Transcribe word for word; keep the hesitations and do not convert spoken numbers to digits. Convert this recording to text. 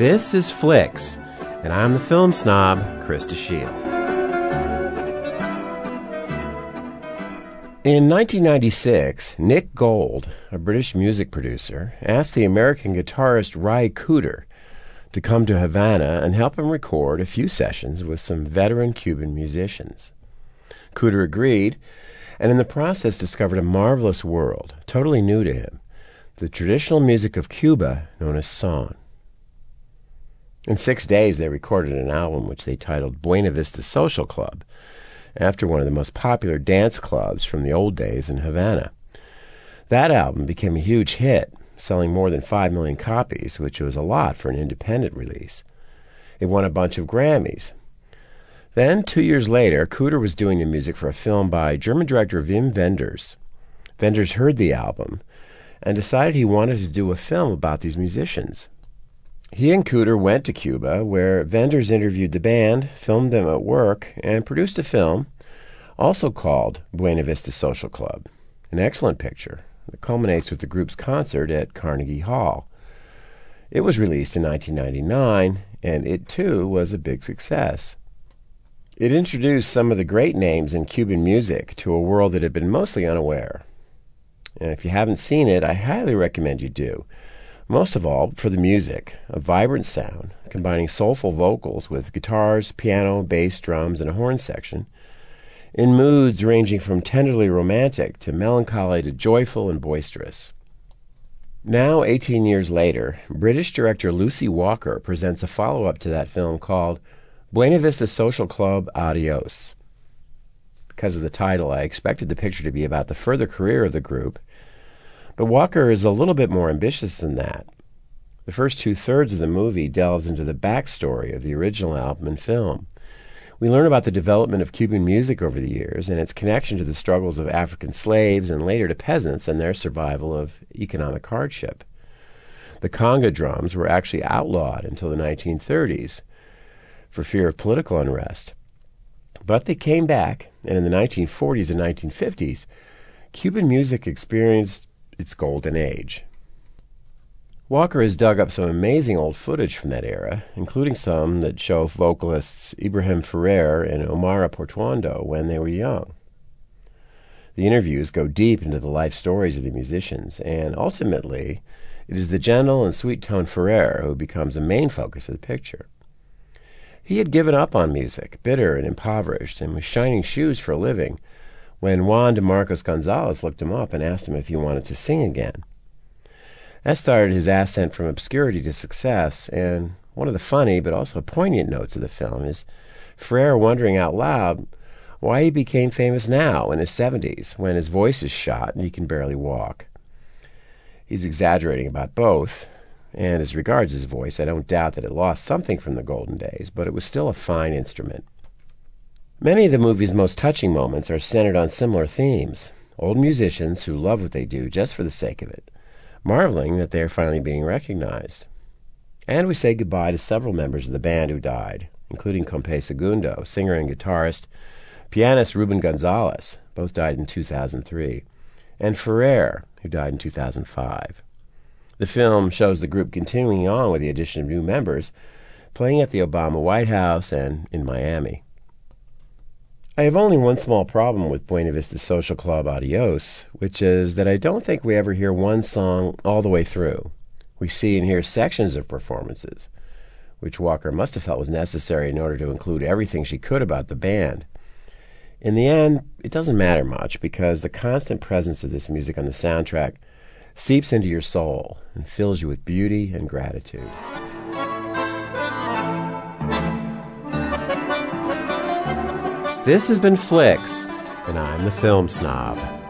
This is Flicks, and I'm the film snob, Krista Shield. In nineteen ninety-six, Nick Gold, a British music producer, asked the American guitarist Ry Cooder to come to Havana and help him record a few sessions with some veteran Cuban musicians. Cooder agreed, and in the process discovered a marvelous world, totally new to him, the traditional music of Cuba known as son. In six days they recorded an album which they titled Buena Vista Social Club, after one of the most popular dance clubs from the old days in Havana. That album became a huge hit, selling more than five million copies, which was a lot for an independent release. It won a bunch of Grammys. Then, two years later, Cooder was doing the music for a film by German director Wim Wenders. Wenders heard the album and decided he wanted to do a film about these musicians. He and Cooder went to Cuba, where Wenders interviewed the band, filmed them at work, and produced a film, also called Buena Vista Social Club, an excellent picture that culminates with the group's concert at Carnegie Hall. It was released in nineteen ninety-nine, and it too was a big success. It introduced some of the great names in Cuban music to a world that had been mostly unaware. And if you haven't seen it, I highly recommend you do. Most of all, for the music, a vibrant sound, combining soulful vocals with guitars, piano, bass, drums, and a horn section, in moods ranging from tenderly romantic to melancholy to joyful and boisterous. Now, eighteen years later, British director Lucy Walker presents a follow-up to that film called Buena Vista Social Club Adios. Because of the title, I expected the picture to be about the further career of the group, but Walker is a little bit more ambitious than that. The first two-thirds of the movie delves into the backstory of the original album and film. We learn about the development of Cuban music over the years and its connection to the struggles of African slaves and later to peasants and their survival of economic hardship. The conga drums were actually outlawed until the nineteen thirties for fear of political unrest. But they came back, and in the nineteen forties and nineteen fifties, Cuban music experienced its golden age. Walker has dug up some amazing old footage from that era, including some that show vocalists Ibrahim Ferrer and Omar Portuondo when they were young. The interviews go deep into the life stories of the musicians, and ultimately, it is the gentle and sweet-toned Ferrer who becomes a main focus of the picture. He had given up on music, bitter and impoverished, and was shining shoes for a living, when Juan de Marcos Gonzalez looked him up and asked him if he wanted to sing again. That started his ascent from obscurity to success, and one of the funny but also poignant notes of the film is Ferrer wondering out loud why he became famous now in his seventies, when his voice is shot and he can barely walk. He's exaggerating about both, and as regards his voice, I don't doubt that it lost something from the golden days, but it was still a fine instrument. Many of the movie's most touching moments are centered on similar themes, old musicians who love what they do just for the sake of it, marveling that they are finally being recognized. And we say goodbye to several members of the band who died, including Compay Segundo, singer and guitarist, pianist Ruben Gonzalez, both died in two thousand three, and Ferrer, who died in two thousand five. The film shows the group continuing on with the addition of new members, playing at the Obama White House and in Miami. I have only one small problem with Buena Vista Social Club Adios, which is that I don't think we ever hear one song all the way through. We see and hear sections of performances, which Walker must have felt was necessary in order to include everything she could about the band. In the end, it doesn't matter much, because the constant presence of this music on the soundtrack seeps into your soul and fills you with beauty and gratitude. This has been Flicks, and I'm the film snob.